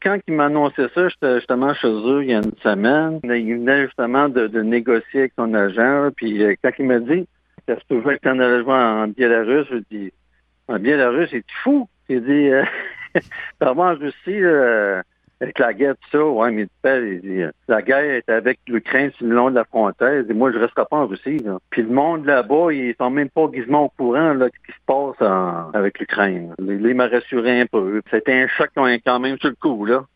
quand il m'a annoncé ça, j'étais justement chez eux il y a une semaine. Il venait justement de négocier avec son agent. Puis quand il m'a dit que ça se pouvait qu'on allait jouer en Biélorusse, je dis en Biélorusse, c'est fou. Il dit par en Russie, avec la guerre, tout ça, ouais, mais il dit la guerre est avec l'Ukraine sur le long de la frontière. Il dit, moi, je ne resterai pas en Russie. Là. Puis le monde là-bas, ils sont même pas quasiment au courant là, de ce qui se passe avec l'Ukraine. Il m'a rassuré un peu. C'était un choc quand même sur le coup, là.